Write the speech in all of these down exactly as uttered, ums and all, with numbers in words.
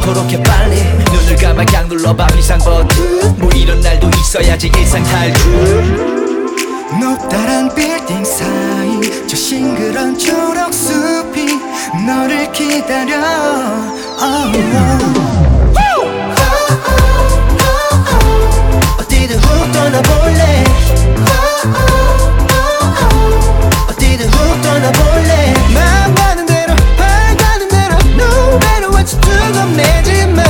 않도록 해 빨리 눈을 감아 그냥 눌러봐 비상 버튼 뭐 이런 날도 있어야지 일상 탈출 높다란 빌딩 사이 저 싱그런 초록숲이 너를 기다려 oh, oh. 어디든 훅 떠나볼래 어디든 훅 떠나볼래 맘 가는 대로 발 가는 대로 No matter what you do 겁내지 마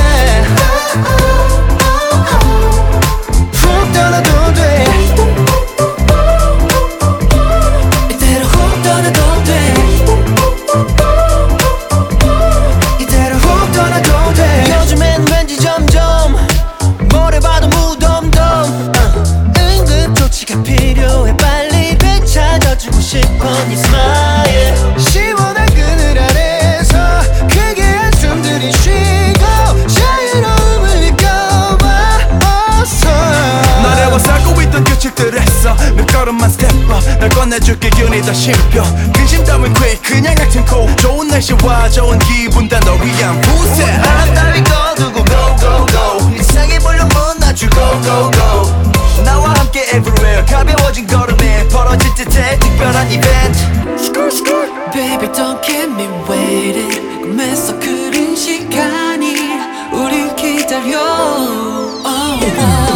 훅 떠나도 돼 이대로 훅 떠나도 돼 이대로 훅 떠나도 돼 요즘엔 왠지 점점 뭘 해봐도 무덤덤 uh. 응급 조치가 필요해 빨리 되찾아주고 싶어 네 스마일 시원한 그늘 아래서 크게 한숨 들이쉬고 자유로움을 느껴봐 어서 너래와 살고 있던 규칙들에서 몇 걸음만 스텝업 널 꺼내줄게 균이 더 씹혀 근심 따윈 quick 그냥 같은 코 좋은 날씨와 좋은 기분 다 널 위한 부세 바람 따위 꺼두고 go go go 일상의 볼륨은 낮추 go go go 나와 함께 everywhere 가벼워진 걸음에 벌어질 듯해 특별한 이벤트 Baby don't keep me waiting 꿈에서 그린 시간이 우릴 기다려 oh, oh.